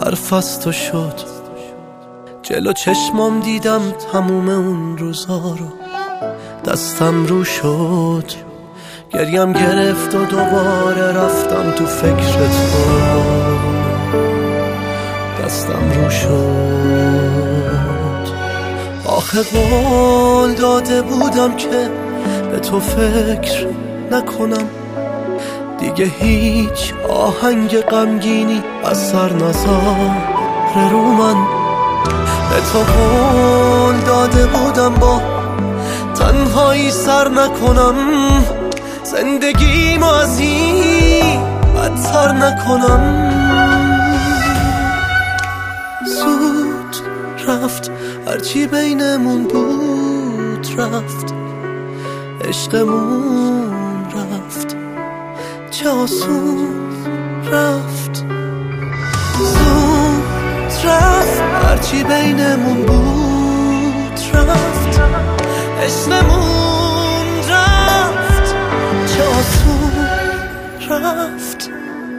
حرف از تو شد، جلو چشمام دیدم تموم اون روزا رو. دستم رو شد، گریم گرفت و دوباره رفتم تو فکر تو. دستم رو شد، آخه قول داده بودم که به تو فکر نکنم دیگه، هیچ آهنگ غمگینی اثر نذاره رو من. به تو قول داده بودم با تنهایی سر نکنم، زندگیمو از این بدتر نکنم. زود رفت هرچی بینمون بود، رفت عشقمون رفت، چه آسون رفت. زود رفت هرچی بینمون بود، رفت عشقمون رفت، چه آسون رفت.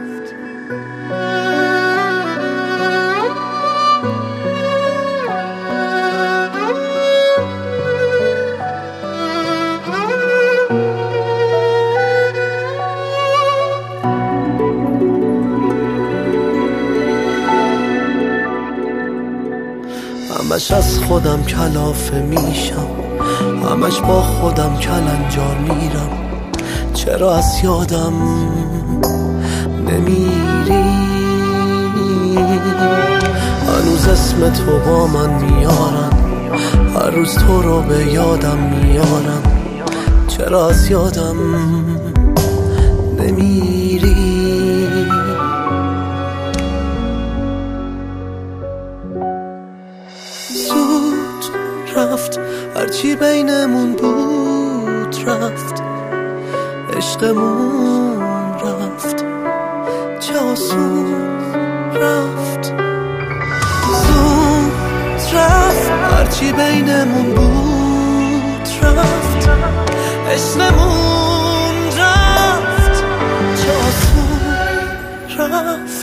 همش از خودم کلافه میشم، همش با خودم کلنجار میرم. چرا از یادم نمیری؟ هنوز اسم تو با من میارن، هر روز تو رو به یادم میارم. چرا از یادم نمیری؟ زود رفت هرچی بینمون بود، رفت عشقمون رفت، چه آسون رفت. زود رفت هرچی بینمون بود، رفت عشقمون رفت، چه آسون رفت.